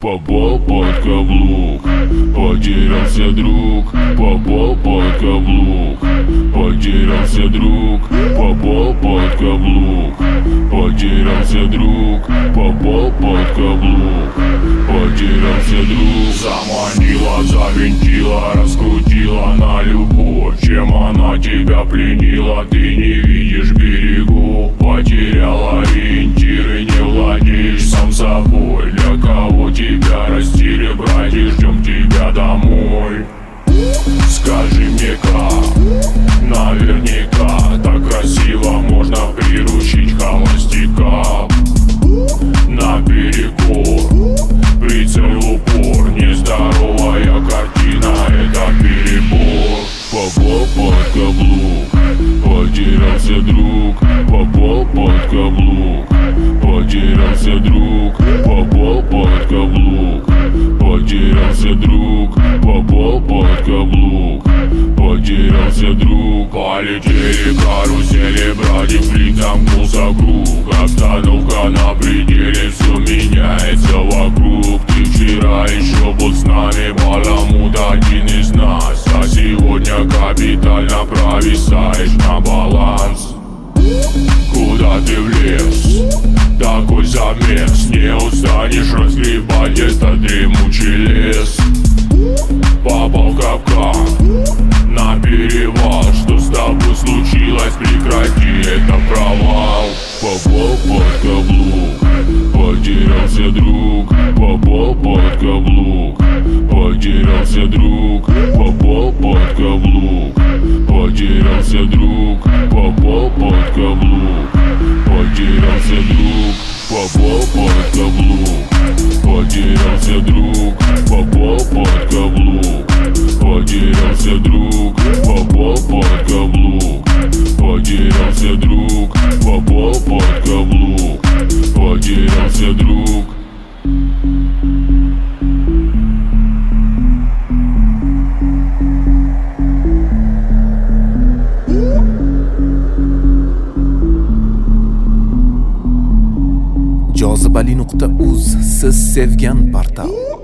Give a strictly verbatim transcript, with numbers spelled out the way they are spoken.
Попал под каблук, потерялся друг. Попал под каблук, потерялся друг. Попал под каблук, потерялся друг. Попал под каблук, потерялся друг. Заманила, завинтила, раскрутила на любовь. Чем она тебя пленила, ты не видишь берегов. Потерял ориентиры, не владеешь сам собой. Для кого тебя растили, братья, ждем тебя домой. Скажи мне как, наверняка так красиво можно приручить холостяка. Наперекор, прицел упор, нездоровая картина, это перебор. Попал под каблук, потерялся друг. Попал под каблук, потерялся друг. Попал под каблук, потерялся друг. Попал под каблук, потерялся друг. Полетели карусели, братьев, флик замкнулся круг. Обстановка на пределе, все меняется вокруг. Ты вчера еще был с нами, баламут один из нас, а сегодня капитально провисаешь на баланс. Куда ты влез? Такой замес, не устанешь разгребать этот дремучий лес. Попал в капкан, на перевал. Что с тобой случилось? Прекрати, это провал. Попал под каблук, потерялся друг. Попал под каблук, потерялся друг. Попал под каблук, потерялся друг. Попал под каблук, потерялся друг. Попал под каблук, потерялся друг. Попал под каблук, потерялся друг. Попал под каблук, потерялся друг. Попал под каблук, потерялся друг. jozibali nuqta uz siz sevgan portal.